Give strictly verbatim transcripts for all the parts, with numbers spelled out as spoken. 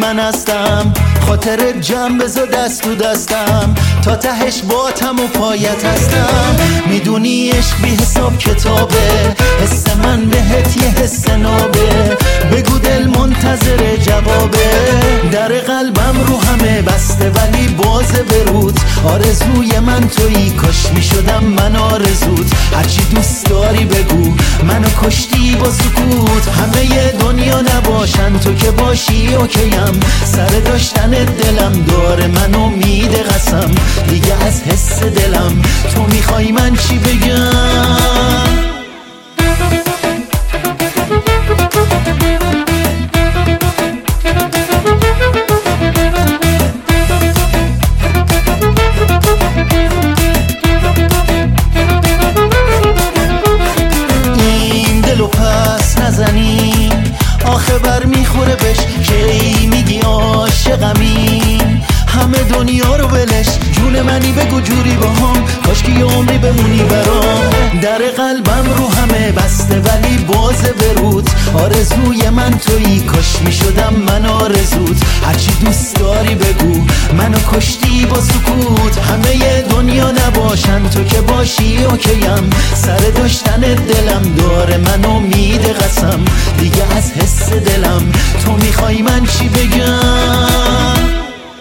من هستم. خاطر جمع بذار دست تو دستم، تا تهش باتم و پایت هستم. میدونی عشق بی حساب کتابه، حس من بهت یه حس نابه. بگو دل منتظر جوابه. در قلبم رو همه بسته ولی بازه برود. آرزوی من تویی، کاش میشدم من آرزوت. هرچی دوست داری بگو، منو کشتی با سکوت. همه دنیا نباشن تو که باشی اوکیم. سر داشتن دلم داره منو میده قسم. دیگه از حس دلم تو میخوای من چی بگم؟ این دلو پس نزنی، آخه بر میخوره بش کی میگی عاشقمی. همه دنیا رو ولش، جون منی بگو جوری با هم، کاش که یه عمری بمونی برام. در قلبم رو همه بسته ولی بازه برود. آرزوی من تویی، کاش میشدم من آرزوت. هرچی دوست داری بگو، منو کشتی با سکوت. همه دنیا نباشن تو که باشی اوکیم. سر داشتن دلم داره منو میده قسم. دیگه از حس دلم تو میخوای من چی بگم؟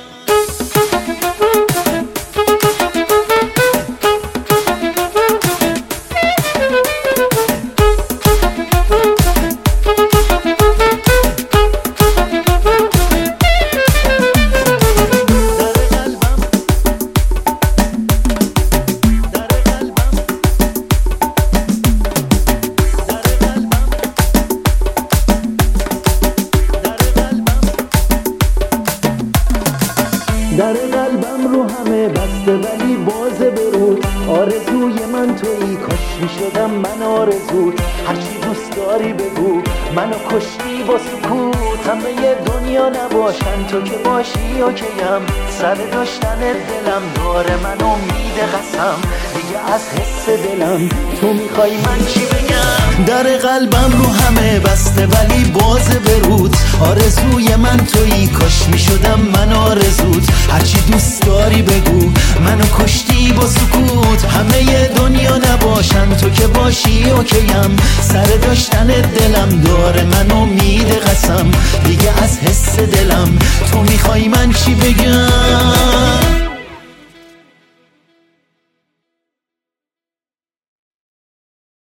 در قلبم رو همه بسته ولی بازه برود. آرزوی من تویی، کاش میشدم من آرزوت. هرچی دوست داری بگو، منو کشتی با سکوت. همه دنیا نباشن تو که باشی اوکیم. سر داشتن دلم داره منو میده قسم. دیگه از حس دلم تو میخوای من چی بگم؟ در قلبم رو همه بسته ولی بازه برود. آرزوی من تویی، کاش میشدم من آرزوت. هرچی دوست داری بگو، منو کشتی با سکوت. همه دنیا نباشن تو که باشی اوکیم. سر داشتن دلم داره منو میده قسم. دیگه از حس دلم تو میخوای من چی بگم؟